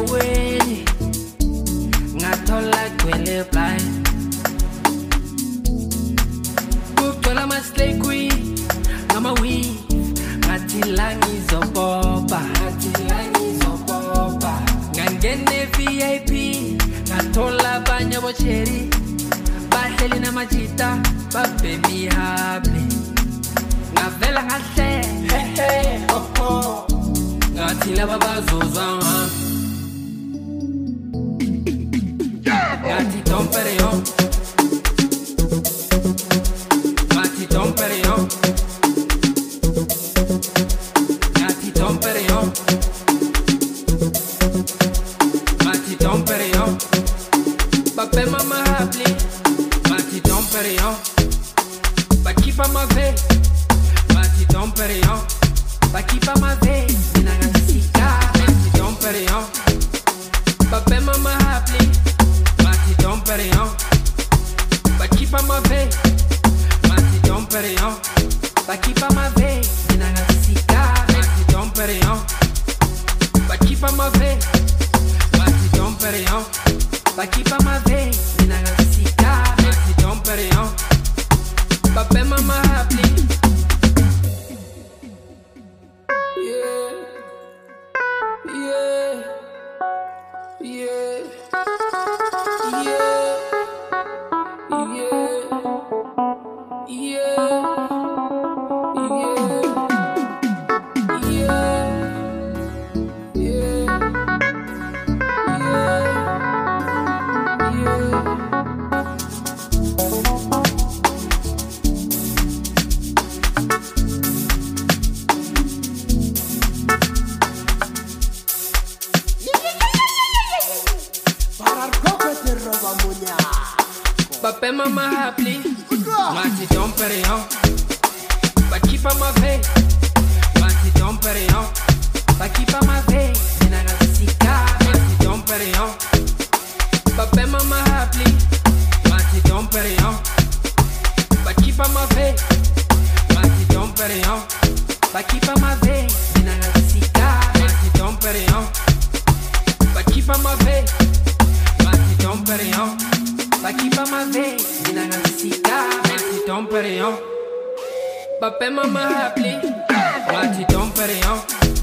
enyaweni ngathola gwele blind kugcwala ama-slay queen ngama-weave ngathi la ngizopopa ngangene VIP ngathola abanye abocheri bahleli namajita babhemi happy ngavela ngahle ngathi laba bazozwa ngathi Dom Perignon ngathi Dom Perignon ngathi Dom Perignon ngathi Dom Perignon Pape mama happy ngathi Dom Perignon bakipa mave ngathi Dom Perignon bakipa mave mina ngasika ngathi Dom Perignon Pape mama happy ngathi Dom Perignon bakipa mave ngathi Dom Perignon bakipa mave mina ngasika ngathi Dom Perignon bakipa mave ngathi Dom Perignon bakipa mave mina ngasika ngathi Dom Perignon Pape mama happy yeah yeah yeah yeah yeah yeah Pape mama happy ngathi Dom Perignon bakipa mave ngathi Dom Perignon bakipa mave mina ngasika ngathi Dom Perignon Pape mama happy ngathi Dom Perignon bakipa mave ngathi Dom Perignon bakipa mave mina ngasika ngathi Dom Perignon bakipa mave ngathi Dom Perignon bakipa mave mina ngasika ngathi Dom Perignon Pape mama happy ngathi Dom Perignon